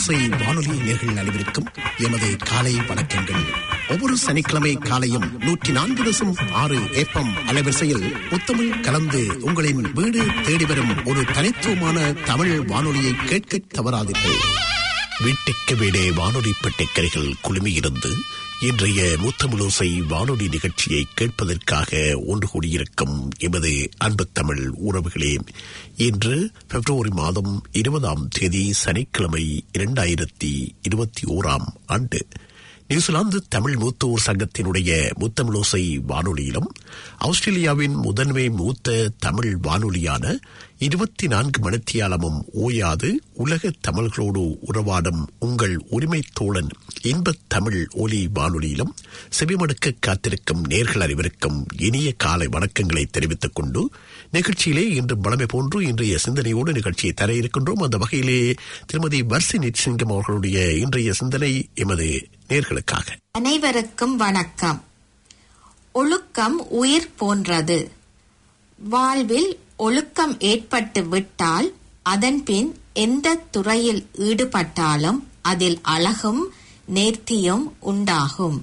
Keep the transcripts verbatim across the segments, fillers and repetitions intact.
முத்தமிழோசை வானொலி நேயர்கள் அனைவருக்கும் எமது காலை வணக்கங்கள். ஒவ்வொரு சனிக்கிழமை காலையும் நூற்றி நான்கு தசம் ஆறு ஏப்பம் அலைவரிசையில் முத்தமிழ் கலந்து உங்களின் வீடு தேடி வரும் ஒரு தனித்துவமான தமிழ் வானொலியை கேட்க தவறாதீர்கள். வீட்டுக்கு வீடே வானொலி பெட்டிக்கரைகள் குழுமியிருந்து இன்றைய முத்தமிழோசை வானொலி நிகழ்ச்சியை கேட்பதற்காக ஒன்று கூடியிருக்கும் எமது அன்பு தமிழ் உறவுகளே, இன்று பிப்ரவரி மாதம் இருபதாம் தேதி சனிக்கிழமை இரண்டாயிரத்தி இருபத்தி ஓராம் ஆண்டு நியூசிலாந்து தமிழ் மூத்தோர் சங்கத்தினுடைய முத்தமிழோசை வானொலியிலும் ஆஸ்திரேலியாவின் முதன்மை மூத்த தமிழ் வானொலியான இருபத்தி நான்கு மணித்தியாலமும் ஓயாது உலக தமிழர்களோடு உறவாடும் உங்கள் உரிமை தோழன் இன்பத் தமிழ் ஒலி வானொலியிலும் செவிமடுக்க காத்திருக்கும் நேர்கள் அனைவருக்கும் இனிய காலை வணக்கங்களை தெரிவித்துக் கொண்டு நிகழ்ச்சியிலே இன்று பலமை போன்று இன்றைய சிந்தனையோடு நிகழ்ச்சியை தர இருக்கின்றோம். அந்த வகையிலே திருமதி வர்ஷினி சிங்கம் அவர்களுடைய இன்றைய சிந்தனை எமது நேர்களுக்காக. அனைவருக்கும் வணக்கம். ஒழுக்கம் உயிர் போன்றது. வாழ்வில் ஒழுக்கம் ஏற்பட்டு விட்டால் அதன்பின் எந்த துறையில் ஈடுபட்டாலும் அதில் அழகும் நேர்த்தியும் உண்டாகும்.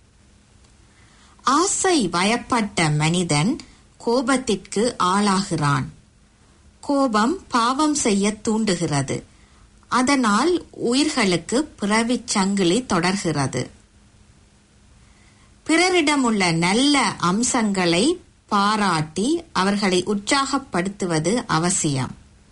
ஆசை வயப்பட்ட மனிதன் கோபத்திற்கு ஆளாகிறான். கோபம் பாவம் செய்ய தூண்டுகிறது. அதனால் உயிர்களுக்கு பிறவிச் சங்கிலி தொடர்கிறது. பிறரிடமுள்ள நல்ல அம்சங்களை பாராட்டி அவர்களை உற்சாகப்படுத்துவது அவசியம்.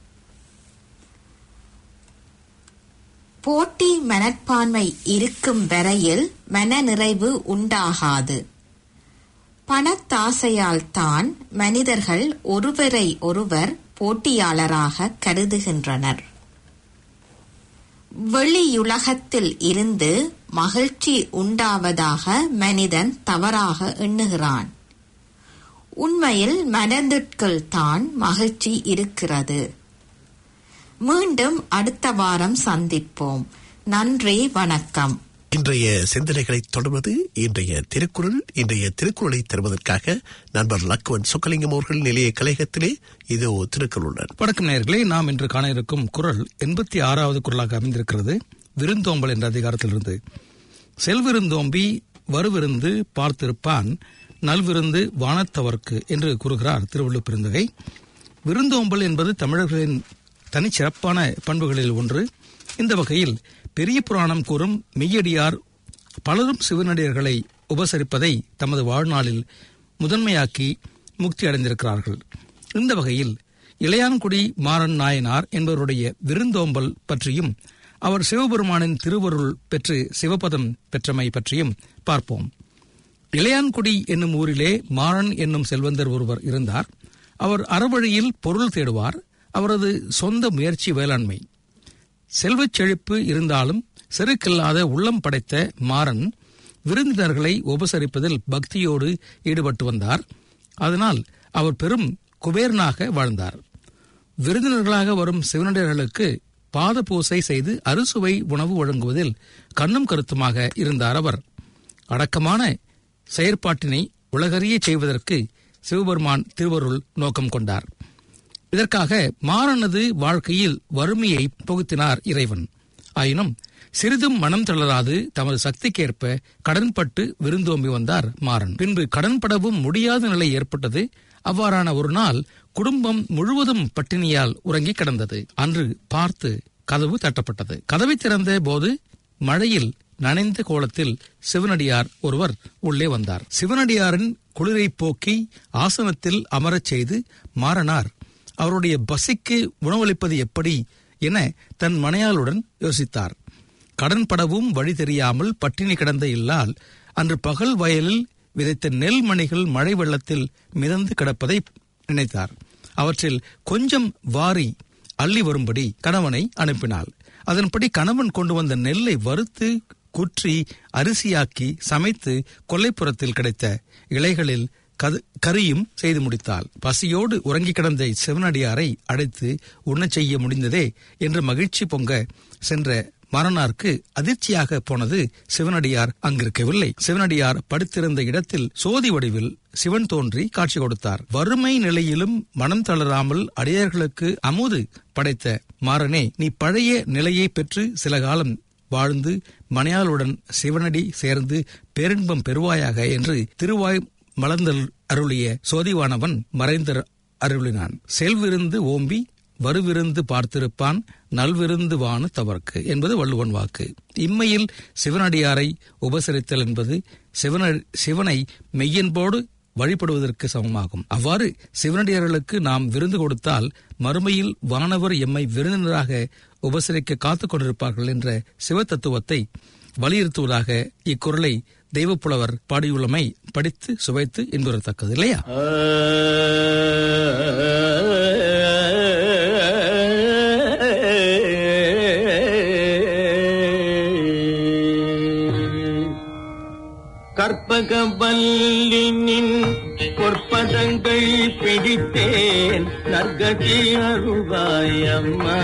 போட்டி மனப்பான்மை இருக்கும் வரையில் மனநிறைவு உண்டாகாது. பணத்தாசையால் தான் மனிதர்கள் ஒருவரை ஒருவர் போட்டியாளராக கருதுகின்றனர். வெளியுலகத்தில் இருந்து மகிழ்ச்சி உண்டாவதாக மனிதன் தவறாக எண்ணுகிறான். உண்மையில் மனதிற்குள் தான் மகிழ்ச்சி இருக்கிறது. மீண்டும் அடுத்த வாரம் சந்திப்போம். நன்றி, வணக்கம். இன்றைய சிந்தனைகளை தொடர்வது இன்றைய திருக்குறள். இன்றைய திருக்குறளை தருவதற்காக நண்பர் லக்குவன் சொக்கலிங்கம் அவர்கள் நிலைய கலையகத்திலே இதோ திருக்குறளுடன். வணக்கம் நேயர்களே, நாம் இன்று காண இருக்கும் குறள் எண்பத்தி ஆறாவது குறளாக அமைந்திருக்கிறது. விருந்தோம்பல் என்ற அதிகாரத்திலிருந்து. செல்விருந்தோம்பி வருவிருந்து பார்த்திருப்பான் நல்விருந்து வானத்தவர்க்கு என்று கூறுகிறார் திருவள்ளுவர் பெருந்தகை. விருந்தோம்பல் என்பது தமிழர்களின் தனிச்சிறப்பான பண்புகளில் ஒன்று. இந்த வகையில் பெரிய புராணம் கூறும் மெய்யடியார் பலரும் சிவனடியர்களை உபசரிப்பதை தமது வாழ்நாளில் முதன்மையாக்கி முக்தி அடைந்திருக்கிறார்கள். இந்த வகையில் இளையான்குடி மாறன் நாயனார் என்பவருடைய விருந்தோம்பல் பற்றியும் அவர் சிவபெருமானின் திருவருள் பெற்று சிவபதம் பெற்றமை பற்றியும் பார்ப்போம். இளையான்குடி என்னும் ஊரிலே மாறன் என்னும் செல்வந்தர் ஒருவர் இருந்தார். அவர் அறவழியில் பொருள் தேடுவார். அவரது சொந்த முயற்சி வேளாண்மை. செல்வச் செழிப்பு இருந்தாலும் செருக்கில்லாத உள்ளம் படைத்த மாறன் விருந்தினர்களை உபசரிப்பதில் பக்தியோடு ஈடுபட்டு வந்தார். அதனால் அவர் பெரும் குபேரனாக வாழ்ந்தார். விருந்தினர்களாக வரும் சிவனடியர்களுக்கு பாத பூசை செய்து அறுசுவை உணவு வழங்குவதில் கண்ணும் கருத்துமாக இருந்தார். அவர் அடக்கமான செயற்பாட்டினை உலகறிய செய்வதற்கு சிவபெருமான் திருவருள் நோக்கம் கொண்டார். இதற்காக மாறனது வாழ்க்கையில் வறுமையை புகுத்தினார் இறைவன். ஆயினும் சிறிதும் மனம் தளராது தமது சக்திக்கேற்ப கடன்பட்டு விருந்தோம்பி வந்தார் மாறன். பின்பு கடன்படவும் முடியாத நிலை ஏற்பட்டது. அவ்வாறான ஒரு நாள் குடும்பம் முழுவதும் பட்டினியால் உறங்கி கிடந்தது. அன்று பார்த்து கதவு தட்டப்பட்டது. கதவை திறந்த போது மழையில் நனைந்த கோலத்தில் சிவனடியார் ஒருவர் உள்ளே வந்தார். சிவனடியாரின் குளிரை போக்கி ஆசனத்தில் அமரச் செய்து மாறனார் அவருடைய பசிக்கு உணவளிப்பது எப்படி என தன் மனையாளுடன் யோசித்தார். கடன்படவும் வழி தெரியாமல் பட்டினி கிடந்த இல்லால் அன்று பகல் வயலில் விதைத்த நெல் மணிகள் மழை வெள்ளத்தில் மிதந்து கிடப்பதை நினைத்தார். அவற்றில் கொஞ்சம் வாரி அள்ளி வரும்படி கணவனை அனுப்பினாள். அதன்படி கணவன் கொண்டு வந்த நெல்லை வறுத்து குற்றி அரிசியாக்கி சமைத்து கொல்லைப்புறத்தில் கிடைத்த இலைகளில் கரியும் செய்து முடித்தாள். பசியோடு உறங்கி கிடந்த சிவனடியாரை அழைத்து உண்ணச் செய்ய முடிந்ததே என்று மகிழ்ச்சி பொங்க சென்ற மரணார்க்கு அதிர்ச்சியாக போனது சிவனடியார் அங்கிருக்கவில்லை. சிவனடியார் படுத்திருந்த இடத்தில் சோதி வடிவில் சிவன் தோன்றி காட்சி கொடுத்தார். வறுமை நிலையிலும் மனம் தளராமல் அடியார்களுக்கு அமுது படைத்த மாறனே, நீ பழைய நிலையை பெற்று சில காலம் வாழ்ந்து மனையாளுடன் சிவனடி சேர்ந்து பேரின்பம் பெறுவாயாக என்று திருவாய் மலர்ந்தல் அருளிய சோதிவானவன் மறைந்த அருளினான். செல்விருந்து ஓம்பி வருவிருந்து பார்த்திருப்பான் நல்விருந்து வானு தவறுக்கு என்பது வள்ளுவன் வாக்கு. இம்மையில் சிவனடியாரை உபசரித்தல் என்பது சிவன சிவனை மெய்யன்போடு வழிபடுவதற்கு சமமாகும். அவ்வாறு சிவனடியார்களுக்கு நாம் விருந்து கொடுத்தால் மறுமையில் வானவர் எம்மை விருந்தினராக உபசரிக்க காத்துக் கொண்டிருப்பார்கள் என்ற சிவ தத்துவத்தை வலியுறுத்துவதாக இக்குறளை தெய்வப்புலவர் பாடியுள்ளமை படித்து சுவைத்து இன்புறத்தக்கது இல்லையா? கற்பகவல்லினின் பொற்பதங்கள் பிடித்தேன் நற்கதி அருவாயம்மா.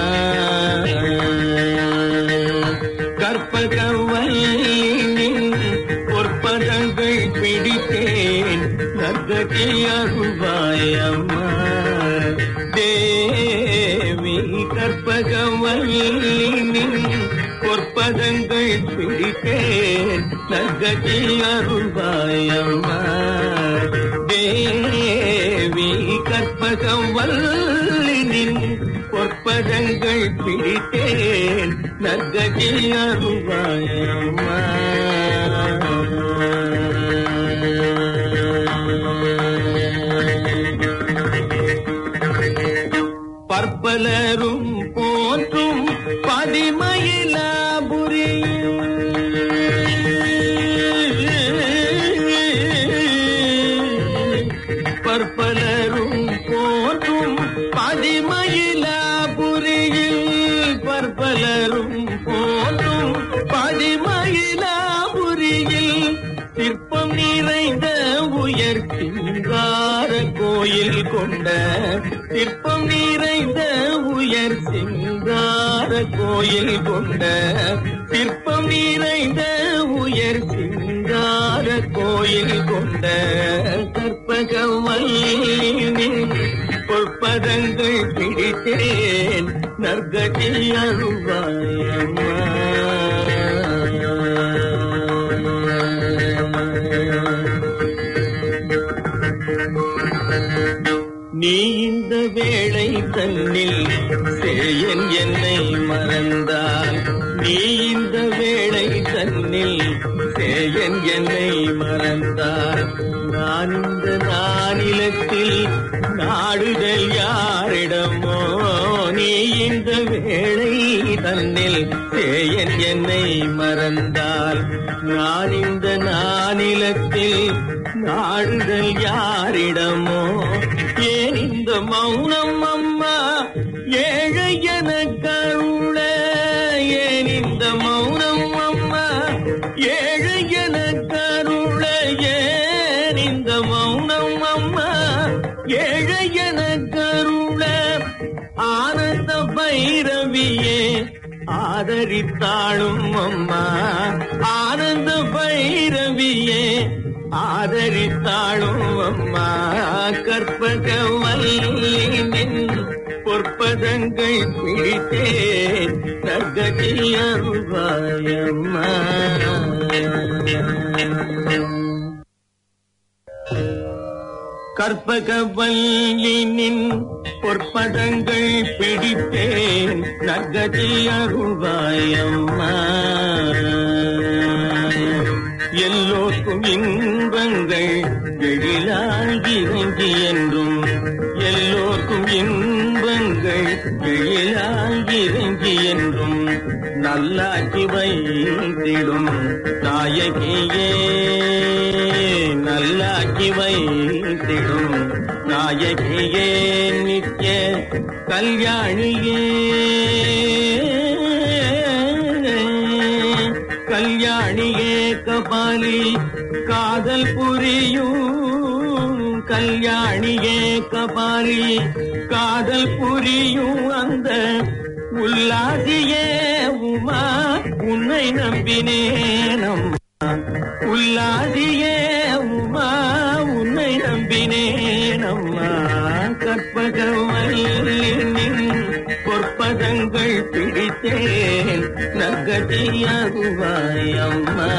கற்பகவல்லினின் பொற்பதங்கள் பிடித்தேன் நற்கதி அருவாயம்மா. தேவி கற்பகவல்லினின் பொற்பதங்கள் பிடித்தேன் நற்கதி அருள்வாயம்மா. தேவி கற்பகவல்லினின் பொற்பதங்கள் பிடித்தேன் நற்கதி அருள்வாயம்மா. பற்பலரும் போற்றும் பதிமயிலாபுரி பற்பலரும் போற்றும் பதிமயிலாபுரியில் பற்பலரும் போற்றும் பதிமயிலாபுரியில் சிற்பம் நிறைந்த உயர் சிங்கார கோயில் கொண்ட சிற்பம் நிறைந்த உயர் சிங்கார கோயில் கொண்ட சிற்பம் நிறைந்த உயர் சிங்கார கோயில் கொண்ட கற்பகவல்லினின் பொற்பதங்கள் பிடித்தேன் நற்கதி அருள்வாயம்மா. நீ இந்த வேளை தன்னில் சேயன் என்னை மறந்தால் நீ இந்த வேளை தன்னில் சேயன் என்னை மறந்தால் நான் இந்த நானிலத்தில் நாடுதல் யாரிடமோ. நீ இந்த வேளை தன்னில் சேயன் என்னை மறந்தால் நான் இந்த நானிலத்தில் நாடுதல் யாரிடமோ. ஏன் இந்த மௌனம் அம்மா ஏழை என கருள. ஏன் இந்த மௌனம் அம்மா ஏழை என கருள. ஏன் இந்த மௌனம் அம்மா ஏழை என கருள. ஆனந்த பைரவியே ஆதரித்தாளும் அம்மா. ஆனந்த பைரவியே ஆதரித்தாளும் அம்மா. கற்பகவல்லினின் பொற்பதங்கள் பிடித்தேன் நற்கதி அருள்வாயம்மா. கற்பகவல்லினின் பொற்பதங்கள் பிடித்தேன் நற்கதி அருள்வாயம்மா. எல்லோருக்கும் இன்பங்கள் எழிலாகி இறங்கி என்றும் எல்லோருக்கும் இன்பங்கள் எழிலாகி இறங்கி என்றும் நல்லாக்கி வைத்திடும் நாயகியே. நல்லாக்கி வைத்திடும் நாயகியே நித்ய கல்யாணியே. கல்யாணியே கபாலி காதல் புரியும். கல்யாணியே கபாலி காதல் புரியும் அந்த உல்லாசியே உமா உன்னை நம்பினேனம்மா உல்லாதியே உமா உன்னை நம்பினேனம்மா கற்பகவல்லினின் பொற்பதங்கள் பிடித்தேன் நற்கதியாகுவாய் அம்மா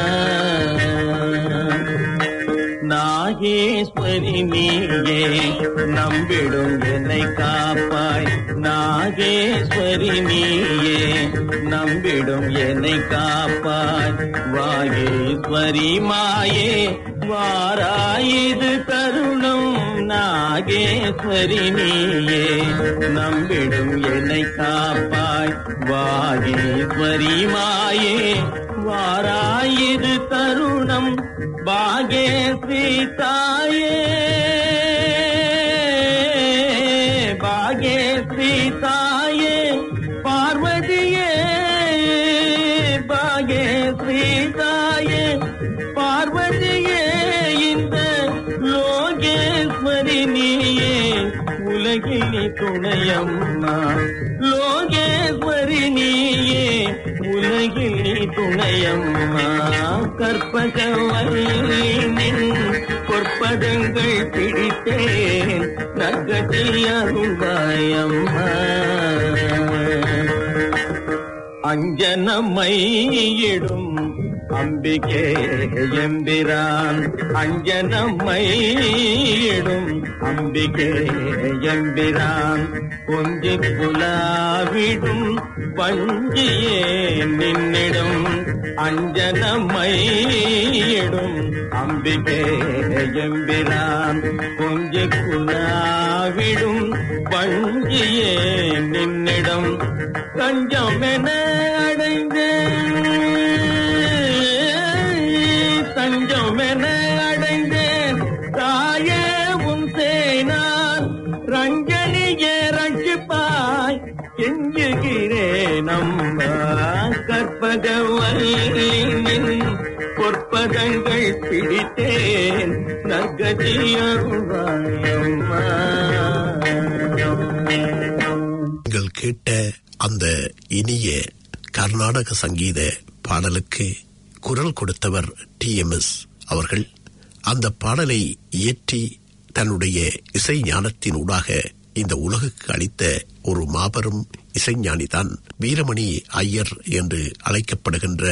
நாகேஸ்வரி நீயே நம்பிடும் என்னை காப்பாய் நாகேஸ்வரி நீயே நம்பிடும் என்னை காப்பாய் வாகேஸ்வரி மாயே வாராயிது தருணம் நாகேஸ்வரி நீயே நம்பிடும் என்னை காப்பாய் வாகேஸ்வரி மாயே வாராயிது தருணம் பாகேஸ்வரி தாயே பாகேஸ்வரி தாயே பார்வதியே பாகேஸ்வரி தாயே பார்வதியே இந்த லோகேஸ்வரி நீயே உலகினி துணையம்மா லோகேஸ்வரி நீயே உலகினி துணையம்மா கற்பகவல்லினின் பொற்பதங்கள் பிடித்தேன் நற்கதியாகுவாயம்மா அஞ்சனமையிடும் அம்பிகே எம்பிரான் அஞ்சனமையிடும் அம்பிகே எம்பிரான் கொஞ்சி புலாவிடும் பஞ்சியே நின்னிடும் அஞ்சனமையிடும் அம்பிகே எம்பிரான் கொஞ்சி புலாவிடும் பஞ்சியே நின்னிடம் தஞ்சமென அடைந்தேன் தஞ்சமென அடைந்தேன் தாயே உன் சேனான் ரஞ்சனியே ரட்சிப்பாய் கெஞ்சுகிறேன் அம்மா கற்பகவல்லினின் பொற்பதங்கள் பிடித்தேன் நற்கதியாகுவாய் அம்மா. நீங்கள் கேட்ட அந்த இனிய கர்நாடக சங்கீத பாடலுக்கு குரல் கொடுத்தவர் டி எம் எஸ் அவர்கள். அந்த பாடலை இயற்றி தன்னுடைய இசை ஞானத்தின் ஊடாக இந்த உலகுக்கு அளித்த ஒரு மாபெரும் இசைஞானிதான் வீரமணி ஐயர் என்று அழைக்கப்படுகின்ற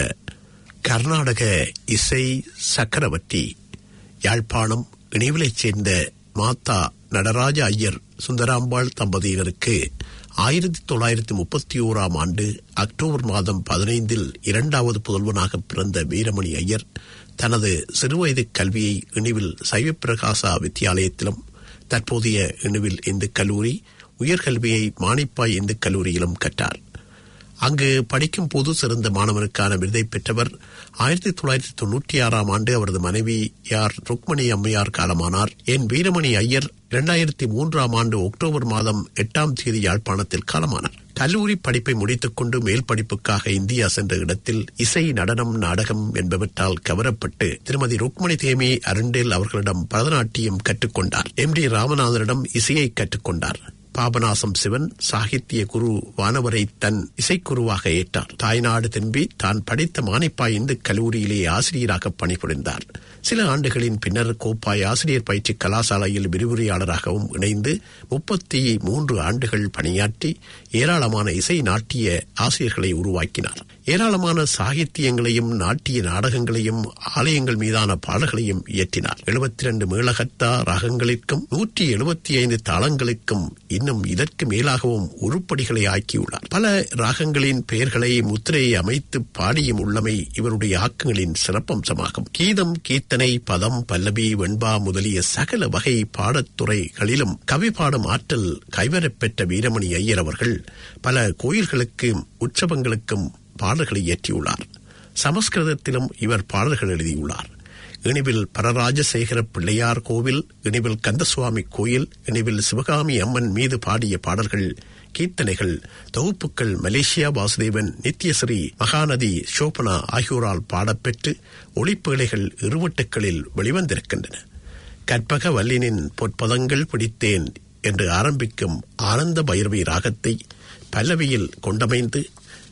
கர்நாடக இசை சக்கரவர்த்தி. யாழ்ப்பாணம் இணைவிலைச் சேர்ந்த மாத்தா நடராஜ ஐயர் சுந்தராம்பாள் தம்பதியினருக்கு ஆயிரத்தி தொள்ளாயிரத்தி முப்பத்தி ஓராம் ஆண்டு அக்டோபர் மாதம் பதினைந்தில் இரண்டாவது புதல்வனாக பிறந்த வீரமணி ஐயர் தனது சிறுவயது கல்வியை இணுவில் சைவப்பிரகாசா வித்தியாலயத்திலும் தற்போதைய இணுவில் இந்து கல்லூரி உயர்கல்வியை மானிப்பாய் இந்து கல்லூரியிலும் கற்றார். அங்கு படிக்கும் போது சிறந்த மாணவனுக்கான விருதை பெற்றவர். ஆயிரத்தி தொள்ளாயிரத்தி தொன்னூற்றி ஆறாம் ஆண்டு அவரது மனைவி யார் ருக்மணி அம்மையார் காலமானார். என் வீரமணி ஐயர் இரண்டாயிரத்தி மூன்றாம் ஆண்டு அக்டோபர் மாதம் எட்டாம் தேதி யாழ்ப்பாணத்தில் காலமானார். கல்லூரி படிப்பை முடித்துக் கொண்டு மேல் படிப்புக்காக இந்தியா சென்ற இடத்தில் இசை, நடனம், நாடகம் என்பவற்றால் கவரப்பட்டு திருமதி ருக்மணி தேமி அருண்டேல் அவர்களிடம் பரதநாட்டியம் கற்றுக்கொண்டார். எம் டி ராமநாதனிடம் இசையை கற்றுக்கொண்டார். பாபநாசம் சிவன் சாகித்ய குரு வானவரை தன் இசைக்குருவாக ஏற்றார். தாய்நாடு திரும்பி தான் படித்த மானிப்பாய் இந்து கல்லூரியிலே ஆசிரியராக பணிபுரிந்தார். சில ஆண்டுகளின் பின்னர் கோப்பாய் ஆசிரியர் பயிற்சி கலாசாலையில் விரிவுரையாளராகவும் இணைந்து முப்பத்தி மூன்று ஆண்டுகள் பணியாற்றி ஏராளமான இசை நாட்டிய ஆசிரியர்களை உருவாக்கினார். ஏராளமான சாகித்தியங்களையும் நாட்டிய நாடகங்களையும் ஆலயங்கள் மீதான பாடல்களையும் இயற்றினார். எழுபத்தி இரண்டு மேளகத்தா ராகங்களுக்கும் நூற்றி எழுபத்தி ஐந்து தாளங்களுக்கும் இன்னும் இதற்கு மேலாகவும் உருப்படிகளை ஆக்கியுள்ளார். பல ராகங்களின் பெயர்களை முத்திரையை அமைத்து பாடியும் உள்ளமை இவருடைய ஆக்கங்களின் சிறப்பம்சமாகும். கீதம், கீர்த்தனை, பதம், பல்லவி, வெண்பா முதலிய சகல வகை பாடத்துறைகளிலும் கவி பாடும் ஆற்றல் கைவரப்பெற்ற வீரமணி ஐயர் அவர்கள் பல கோயில்களுக்கும் உற்சவங்களுக்கும் பாடல்களை இயற்றியுள்ளார். சமஸ்கிருதத்திலும் இவர் பாடல்கள் எழுதியுள்ளார். இணிவில் பரராஜசேகர பிள்ளையார் கோவில், இணிவில் கந்தசுவாமி கோயில், இணிவில் சிவகாமி அம்மன் மீது பாடிய பாடல்கள், கீர்த்தனைகள், தொகுப்புகள் மலேசியா வாசுதேவன், நித்யஸ்ரீ, மகாநதி, சோபனா ஆகியோரால் பாடப்பெற்று ஒளிப்பேழைகள் இருவட்டுக்களில் வெளிவந்திருக்கின்றன. கற்பக வல்லினின் பொற்பதங்கள் பிடித்தேன் என்று ஆரம்பிக்கும் ஆனந்த பைரவி ராகத்தை பல்லவியில் கொண்டமைந்து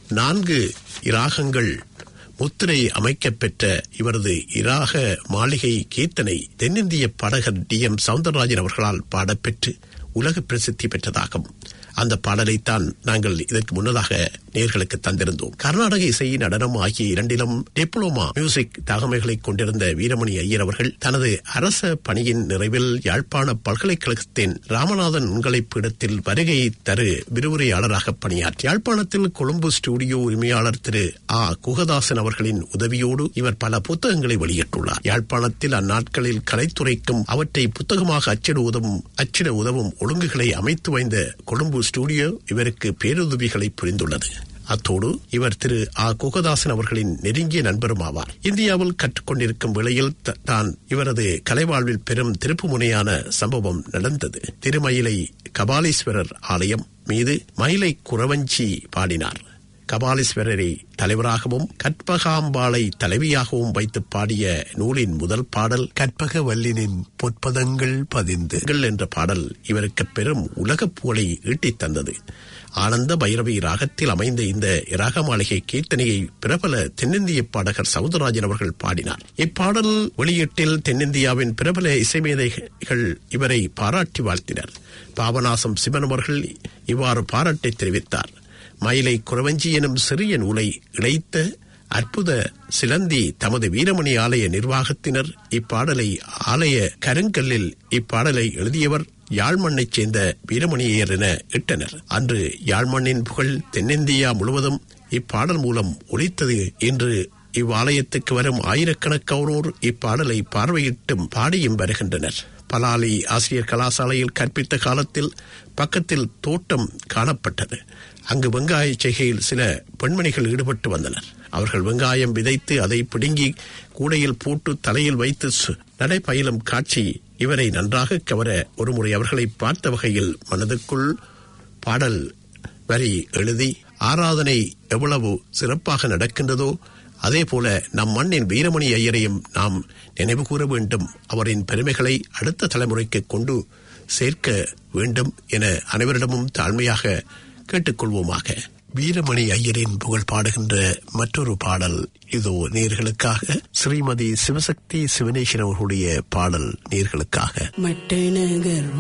நான்கு இராகங்கள் முத்திரை அமைக்கப்பெற்ற இவரது இராக மாளிகை கீர்த்தனை தென்னிந்திய பாடகர் டி எம் சவுந்தரராஜன் அவர்களால் பாடப்பெற்று உலக பிரசித்தி பெற்றதாகும். அந்த பாடலைத்தான் நாங்கள் இதற்கு முன்னதாக நேர்களுக்கு தந்திருந்தோம். கர்நாடக இசை, நடனம் ஆகிய இரண்டிலும் டிப்ளோமா மியூசிக் தகமைகளை கொண்டிருந்த வீரமணி ஐயர் அவர்கள் தனது அரச பணியின் நிறைவில் யாழ்ப்பாண பல்கலைக்கழகத்தின் ராமநாதன் நுண்கலை பீடத்தில் வருகை தரு விரிவுரையாளராக பணியாற்றி யாழ்ப்பாணத்தில் கொழும்பு ஸ்டுடியோ உரிமையாளர் திரு ஆ குகதாசன் அவர்களின் உதவியோடு இவர் பல புத்தகங்களை வெளியிட்டுள்ளார். யாழ்ப்பாணத்தில் அந்நாட்களில் கலைத்துறைக்கும் அவற்றை புத்தகமாக அச்சிட உதவும் அச்சிட உதவும் ஒழுங்குகளை அமைத்து வைந்த கொழும்பு ஸ்டுடியோ இவருக்கு பேருதவிகளை புரிந்துள்ளது. அத்தோடு இவர் திரு ஆ குகதாசன் அவர்களின் நெருங்கிய நண்பரும் ஆவார். இந்தியாவில் கற்றுக்கொண்டிருக்கும் வேளையில் தான் இவரது கலைவாழ்வில் பெரும் திருப்பு முனையான சம்பவம் நடந்தது. திருமயிலை கபாலீஸ்வரர் ஆலயம் மீது மயிலை குறவஞ்சி பாடினார். கபாலீஸ்வரரை தலைவராகவும் கற்பகாம்பாளை தலைவியாகவும் வைத்து பாடிய நூலின் முதல் பாடல் கற்பக வல்லினின் பொற்பதங்கள் பதிந்து என்ற பாடல் இவருக்கு பெரும் உலக புகழை ஈட்டித் தந்தது. ஆனந்த பைரவி ராகத்தில் அமைந்த இந்த ராக மாளிகை கீர்த்தனையை பிரபல தென்னிந்திய பாடகர் சவுந்தரராஜன் அவர்கள் பாடினார். இப்பாடல் வெளியீட்டில் தென்னிந்தியாவின் பிரபல இசைமேதைகள் இவரை பாராட்டி வாழ்த்தினர். பாபநாசம் சிவன் அவர்கள் இவ்வாறு பாராட்டை தெரிவித்தார். மயிலை குறவஞ்சி எனும் சிறிய நூலை இணைத்த அற்புத சிலந்தி தமது வீரமணி ஆலய நிர்வாகத்தினர் இப்பாடலை ஆலய கருங்கல்லில் இப்பாடலை எழுதியவர் யாழ்மண்ணைச் சேர்ந்த வீரமணியர் என இட்டனர். அன்று யாழ்மண்ணின் புகழ் தென்னிந்தியா முழுவதும் இப்பாடல் மூலம் ஒலித்தது. இன்று இவ்வாலயத்துக்கு வரும் ஆயிரக்கணக்கானோர் இப்பாடலை பார்வையிட்டும் பாடியும் வருகின்றனர். பலாலி ஆசிரியர் கலாசாலையில் கற்பித்த காலத்தில் பக்கத்தில் தோட்டம் காணப்பட்டது. அங்கு வெங்காய செய்கையில் சில பெண்மணிகள் ஈடுபட்டு வந்தனர். அவர்கள் வெங்காயம் விதைத்து அதை பிடுங்கி கூடையில் போட்டு தலையில் வைத்து நடைபயிலும் காட்சி இவரை நன்றாக கவர ஒருமுறை அவர்களை பார்த்த வகையில் மனதுக்குள் பாடல் வரி எழுதி ஆராதனை எவ்வளவு சிறப்பாக நடக்கின்றதோ அதே போல நம் மண்ணின் வீரமணி ஐயரையும் நாம் நினைவு கூற வேண்டும். அவரின் பெருமைகளை அடுத்த தலைமுறைக்கு கொண்டு சேர்க்க வேண்டும் என அனைவரிடமும் தாழ்மையாக கேட்டுக்கொள்வோமாக. வீரமணி ஐயரின் புகழ் பாடுகின்ற மற்றொரு பாடல் இதோ நேர்களுக்காக. ஸ்ரீமதி சிவசக்தி சிவனேஸ்வரன் அவர்களுடைய பாடல் நேர்களுக்காக. மட்டநகர்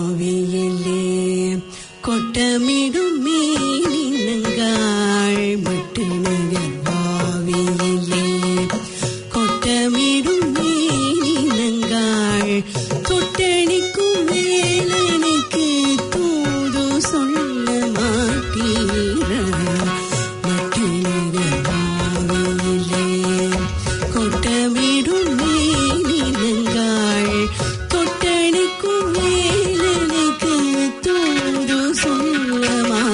வாவியலே கொட்டமிடும் மீனங்காள், மட்டநகர் வாவியலே கொட்டமிடும் மீனங்காள், தொட்டணிக்கும் வேலனுக்கு தூது சொல்ல மாட்டீர. மட்டநகர் வாவியலே கொட்டமிடும் மீனங்காள், தொட்டணிக்கும் வேலனுக்கு தூது சொல்ல மாட்டீர.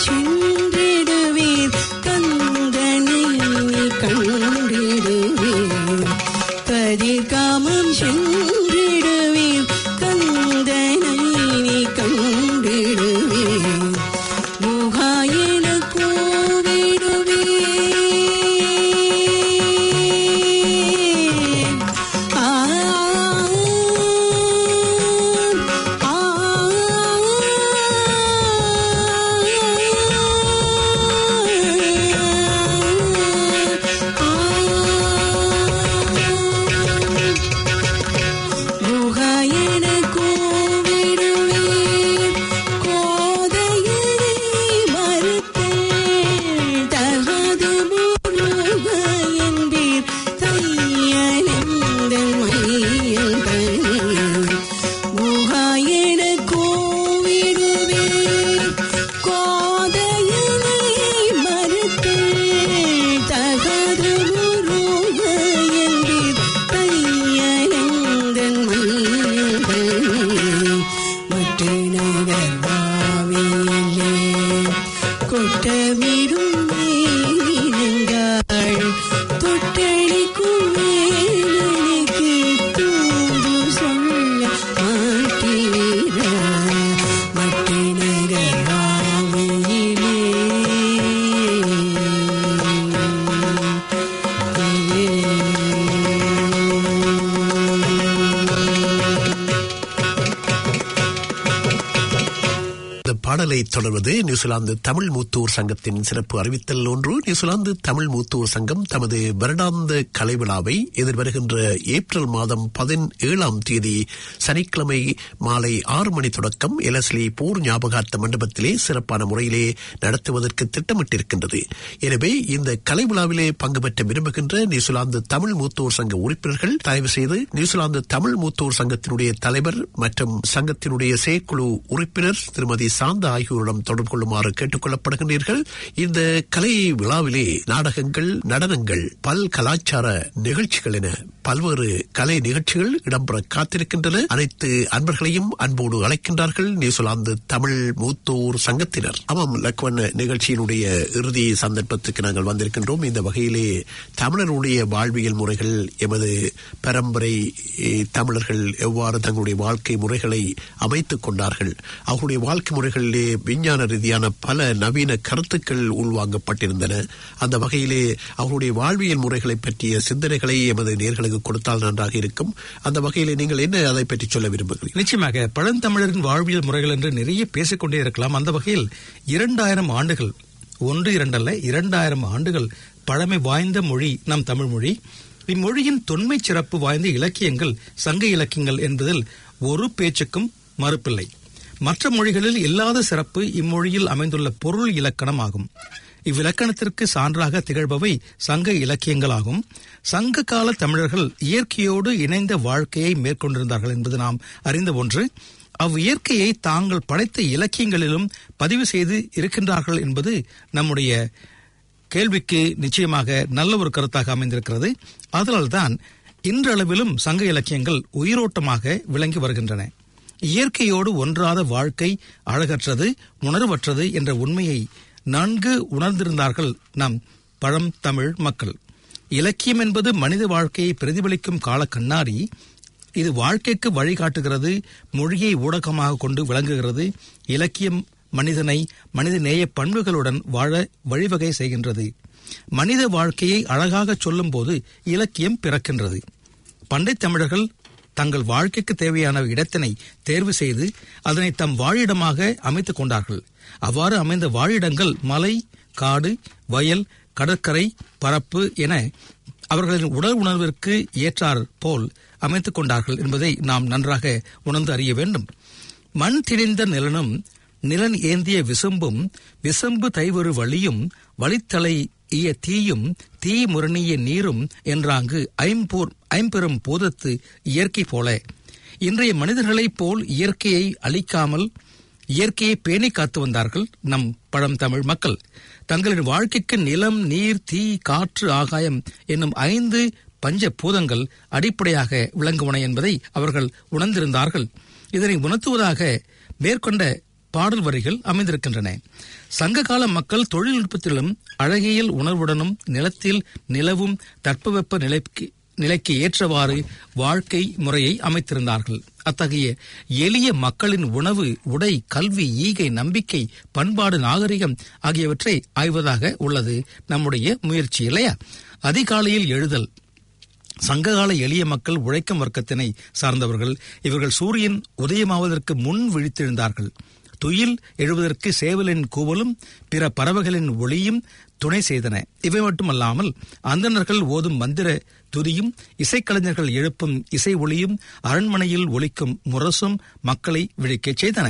சென்றிடுவீர் கந்தனை கண்டிடுவீர் கதிர்காமம் சென்றிடுவீர் கந்தனை கண்டிடுவீர் முகாயின கூவிடுவீர் ஆ ஆ முகாயின கூவிடுவீர் கோதையரை மறுத்தேன் தகாது முருக என்பீர் தையலெந்த மையல் தனில் முகாயின கூவிடுவீர் கோதையரை மறுத்தேன் தகாது முருக என்பீர் தையலெந்த மையல் தனில் மற்ற நகர் பாவியிலே கொட்டமிடும் மேலினங்கள் தொட்டளிக்கும் மேலனுக்கு தூது சொல்ல மாட்டீரா மற்ற நகர் பாவியிலே இந்த பாடலை தொடர்வது நியூசிலாந்து தமிழ் மூத்தூர் சங்கத்தின் சிறப்பு அறிவித்தல் ஒன்று. நியூசிலாந்து தமிழ் மூத்தூர் சங்கம் தமது வருடாந்த கலை விழாவை எதிர்வருகின்ற ஏப்ரல் மாதம் பதினேழாம் தேதி சனிக்கிழமை மாலை ஆறு மணி தொடக்கம் எலஸ்லி போர் ஞாபகார்த்த மண்டபத்திலே சிறப்பான முறையிலே நடத்துவதற்கு திட்டமிட்டிருக்கின்றது. எனவே இந்த கலை விழாவிலே பங்கு பெற்ற விரும்புகின்ற நியூசிலாந்து தமிழ் மூத்தூர் சங்க உறுப்பினர்கள் தயவு செய்து நியூசிலாந்து தமிழ் மூத்தூர் சங்கத்தினுடைய தலைவர் மற்றும் சங்கத்தினுடைய செயற்குழு உறுப்பினர் திருமதி சாந்த ஆகியோரிடம் தொடர்பு கொள்ளுமாறு கேட்டுக் கொள்ளப்படுகின்றீர்கள். இந்த கலை விழாவிலே நாடகங்கள், நடனங்கள், பல் கலாச்சார நிகழ்ச்சிகள் என பல்வேறு கலை நிகழ்ச்சிகள் இடம்பெற காத்திருக்கின்றன. அனைத்து அன்பர்களையும் அன்போடு அழைக்கின்றார்கள் நியூசிலாந்து தமிழ் மூத்தோர் சங்கத்தினர். ஆமாம் லக்வன், நிகழ்ச்சியினுடைய இறுதி சந்தர்ப்பத்துக்கு நாங்கள் வந்திருக்கின்றோம். இந்த வகையிலே தமிழருடைய வாழ்வியல் முறைகள், எமது பரம்பரை தமிழர்கள் எவ்வாறு தங்களுடைய வாழ்க்கை முறைகளை அமைத்துக் கொண்டார்கள், அவர்களுடைய வாழ்க்கை முறைகளிலே விஞ்ஞான ரீதியான பல நவீன கருத்துக்கள் உள்வாங்கப்பட்டிருந்தன. அந்த வகையிலே அவருடைய வாழ்வியல் முறைகளை பற்றிய சிந்தனைகளை எமது நேர்களுக்கு கொடுத்தால் நன்றாக இருக்கும். அந்த வகையிலே நீங்கள் என்ன அதை பற்றி சொல்ல விரும்புகிறீர்கள்? நிச்சயமாக பழந்தமிழரின் வாழ்வியல் முறைகள் என்று நிறைய பேசிக்கொண்டே இருக்கலாம். அந்த வகையில் இரண்டாயிரம் ஆண்டுகள், ஒன்று இரண்டல்ல இரண்டாயிரம் ஆண்டுகள் பழமை வாய்ந்த மொழி நம் தமிழ் மொழி. இம்மொழியின் தொன்மை சிறப்பு வாய்ந்த இலக்கியங்கள் சங்க இலக்கியங்கள் என்பதில் ஒரு பேச்சுக்கும் மறுப்பில்லை. மற்ற மொழிகளில் இல்லாத சிறப்பு இம்மொழியில் அமைந்துள்ள பொருள் இலக்கணம் ஆகும். இவ்விலக்கணத்திற்கு சான்றாக திகழ்பவை சங்க இலக்கியங்களாகும். சங்க கால தமிழர்கள் இயற்கையோடு இணைந்த வாழ்க்கையை மேற்கொண்டிருந்தார்கள் என்பது நாம் அறிந்த ஒன்று. அவ் இயற்கையை தாங்கள் படைத்த இலக்கியங்களிலும் பதிவு செய்து இருக்கின்றார்கள் என்பது நம்முடைய கேள்விக்கு நிச்சயமாக நல்ல ஒரு கருத்தாக அமைந்திருக்கிறது. அதனால்தான் இன்றளவிலும் சங்க இலக்கியங்கள் உயிரோட்டமாக விளங்கி வருகின்றன. இயற்கையோடு ஒன்றாத வாழ்க்கை அழகற்றது, உணர்வற்றது என்ற உண்மையை நன்கு உணர்ந்திருந்தார்கள் நம் பழம் தமிழ் மக்கள். இலக்கியம் என்பது மனித வாழ்க்கையை பிரதிபலிக்கும் கால கண்ணாடி. இது வாழ்க்கைக்கு வழிகாட்டுகிறது, மொழியை ஊடகமாக கொண்டு விளங்குகிறது. இலக்கியம் மனிதனை மனித நேய பண்புகளுடன் வாழ வழிவகை செய்கின்றது. மனித வாழ்க்கையை அழகாக சொல்லும் போது இலக்கியம் பிறக்கின்றது. பண்டை தமிழர்கள் தங்கள் வாழ்க்கைக்கு தேவையான இடத்தினை தேர்வு செய்து அதனை தம் வாழிடமாக அமைத்துக் கொண்டார்கள். அவ்வாறு அமைந்த வாழிடங்கள் மலை, காடு, வயல், கடற்கரை, பரப்பு என அவர்களின் உடல் உணர்விற்கு ஏற்றார் போல் அமைத்துக் கொண்டார்கள் என்பதை நாம் நன்றாக உணர்ந்து அறிய வேண்டும். மண் திணிந்த நிலனும் நிலன் ஏந்திய விசும்பும் விசம்பு தைவரு வழியும் வழித்தலை ஈய தீயும் தீ முரணிய நீரும் என்றாங்கு ஐம்பூர் ஐம்பெரும் பூதத்து இயற்கை போல இன்றைய மனிதர்களைப் போல் இயற்கையை அழிக்காமல் இயற்கையை பேணி காத்து வந்தார்கள் நம் பழந்தமிழ் மக்கள். தங்களின் வாழ்க்கைக்கு நிலம், நீர், தீ, காற்று, ஆகாயம் என்னும் ஐந்து பஞ்ச பூதங்கள் அடிப்படையாக விளங்குவன என்பதை அவர்கள் உணர்ந்திருந்தார்கள். இதனை உணர்த்துவதாக மேற்கொண்ட பாடல் வரிகள் அமைந்திருக்கின்றன. சங்ககால மக்கள் தொழில்நுட்பத்திலும் அழகியல் உணர்வுடனும் நிலத்தில் நிலவும் தட்பவெப்ப நிலைக்கு நிலைக்கு ஏற்றவாறு வாழ்க்கை முறையை அமைத்திருந்தார்கள். அத்தகைய எளிய மக்களின் உணவு, உடை, கல்வி, ஈகை, நம்பிக்கை, பண்பாடு, நாகரிகம் ஆகியவற்றை ஆய்வதாக உள்ளது நம்முடைய முயற்சி இல்லையா? அதிகாலையில் எழுதல். சங்ககால எளிய மக்கள் உழைக்கும் வர்க்கத்தினை சார்ந்தவர்கள். இவர்கள் சூரியன் உதயமாவதற்கு முன் விழித்தெழுந்தார்கள். துயில் எழுவதற்கு சேவலின் கூவலும் பிற பறவைகளின் ஒளியும் துணை செய்தன. இவை மட்டுமல்லாமல் அந்தணர்கள் ஓதும் மந்திர துதியும் இசைக்கலைஞர்கள் எழுப்பும் இசை ஒளியும் அரண்மனையில் ஒலிக்கும் முரசும் மக்களை விழிக்கச் செய்தன.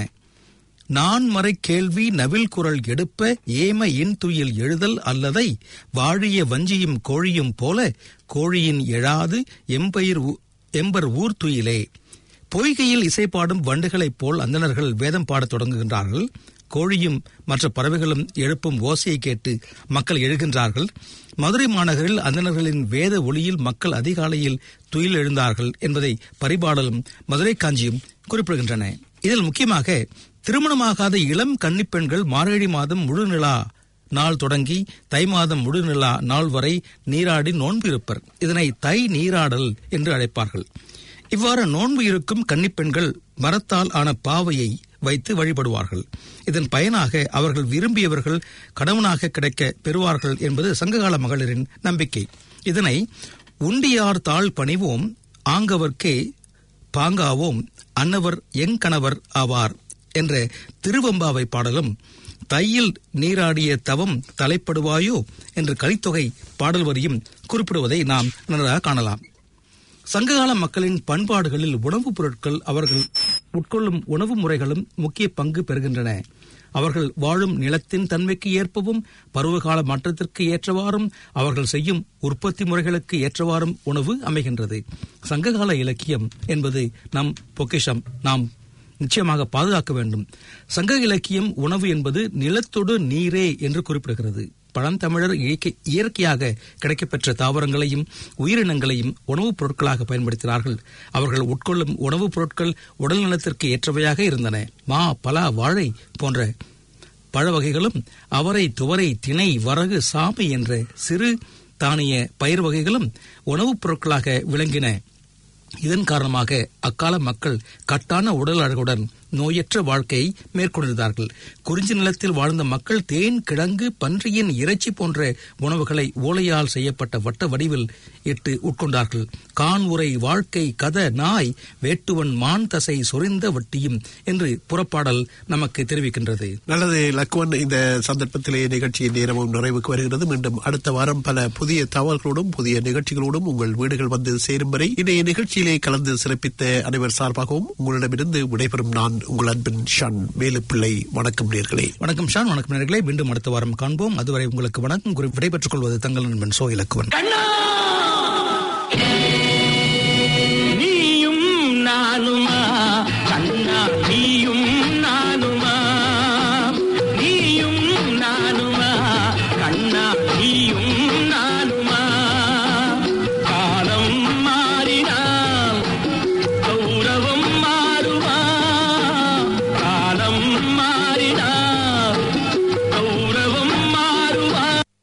நான்மறை கேள்வி நவில் குரல் எடுப்ப ஏம இன் துயில் எழுதல் அல்லதை வாழிய வஞ்சியும் கோழியும் போல கோழியின் எழாது எம்பயிர் எம்பர் ஊர் துயிலே. பொய்கையில் இசைப்பாடும் வண்டுகளைப் போல் அந்தணர்கள் வேதம் பாடத் தொடங்குகின்றார்கள். கோழியும் மற்ற பறவைகளும் எழுப்பும் ஓசையை கேட்டு மக்கள் எழுகின்றார்கள். மதுரை மாநகரில் அந்தணர்களின் வேத ஒளியில் மக்கள் அதிகாலையில் துயில் எழுந்தார்கள் என்பதை பரிபாடலும் மதுரை காஞ்சியும் குறிப்பிடுகின்றன. இதில் முக்கியமாக திருமணமாகாத இளம் கன்னிப்பெண்கள் மார்கழி மாதம் முழுநிலா நாள் தொடங்கி தை மாதம் முழுநிலா நாள் வரை நீராடி நோன்பு இருப்பர். இதனை தை நீராடல் என்று அழைப்பார்கள். இவ்வாறு நோன்பு இருக்கும் கன்னிப்பெண்கள் மரத்தால் ஆன பாவையை வைத்து வழிபடுவார்கள். இதன் பயனாக அவர்கள் விரும்பியவர்கள் கணவனாக கிடைக்க பெறுவார்கள் என்பது சங்ககால மகளிரின் நம்பிக்கை. இதனை உண்டியார் தாழ் பணிவோம் ஆங்கவர்க்கே பாங்காவோம் அன்னவர் எங்கணவர் ஆவார் என்ற திருவம்பாவை பாடலும் தையில் நீராடிய தவம் தலைப்படுவாயோ என்று கலித்தொகை பாடல் வரியும் குறிப்பிடுவதை நாம் நன்றாக காணலாம். சங்ககால மக்களின் பண்பாடுகளில் உணவுப் பொருட்கள், அவர்கள் உட்கொள்ளும் உணவு முறைகளும் முக்கிய பங்கு பெறுகின்றன. அவர்கள் வாழும் நிலத்தின் தன்மைக்கு ஏற்பவும் பருவகால மாற்றத்திற்கு ஏற்றவாறும் அவர்கள் செய்யும் உற்பத்தி முறைகளுக்கு ஏற்றவாறும் உணவு அமைகின்றது. சங்ககால இலக்கியம் என்பது நம் பொக்கிஷம், நாம் நிச்சயமாக பாதுகாக்க வேண்டும். சங்க இலக்கியம் உணவு என்பது நிலத்தொடு நீரே என்று குறிப்பிடுகிறது. பழந்தமிழர் இயற்கையாக கிடைக்கப்பெற்ற தாவரங்களையும் உயிரினங்களையும் உணவுப் பொருட்களாக பயன்படுத்தினார்கள். அவர்கள் உட்கொள்ளும் உணவுப் பொருட்கள் உடல் நலத்திற்கு ஏற்றவையாக இருந்தன. மா, பலா, வாழை போன்ற பழ வகைகளும் அவரை, துவரை, திணை, வரகு, சாமை என்ற சிறு தானிய பயிர் வகைகளும் உணவுப் பொருட்களாக விளங்கின. இதன் காரணமாக அக்கால மக்கள் கட்டான உடல் அழகுடன் நோயற்ற வாழ்க்கையை மேற்கொண்டிருந்தார்கள். குறிஞ்சி நிலத்தில் வாழ்ந்த மக்கள் தேன், கிழங்கு, பன்றியின் இறைச்சி போன்ற உணவுகளை ஓலையால் செய்யப்பட்ட வட்ட வடிவில் இட்டு உட்கொண்டார்கள். கான் உரை வாழ்க்கை கத நாய் வேட்டுவன் மான் தசை சொரிந்த வட்டியும் என்று புறப்பாடல் நமக்கு தெரிவிக்கின்றது. நல்லது லக்குவன், இந்த சந்தர்ப்பத்திலே நிகழ்ச்சியின் நேரமும் நிறைவுக்கு வருகிறது. மீண்டும் அடுத்த வாரம் பல புதிய தகவல்களோடும் புதிய நிகழ்ச்சிகளோடும் உங்கள் வீடுகள் வந்து சேரும் வரை இன்றைய நிகழ்ச்சியிலே கலந்து சிறப்பித்த அனைவர் சார்பாகவும் உங்களிடமிருந்து விடைபெறும் நான் உங்கள் அன்பின் ஷான் மேலுப்பிள்ளை. வணக்கம் நேர்களே. வணக்கம் ஷான். வணக்கம் நேர்களே. மீண்டும் அடுத்த வாரம் காண்போம். அதுவரை உங்களுக்கு வணக்கம் கூறி விடைபெற்றுக் கொள்வது தங்கள் நண்பன் சோ இலக்குவன்.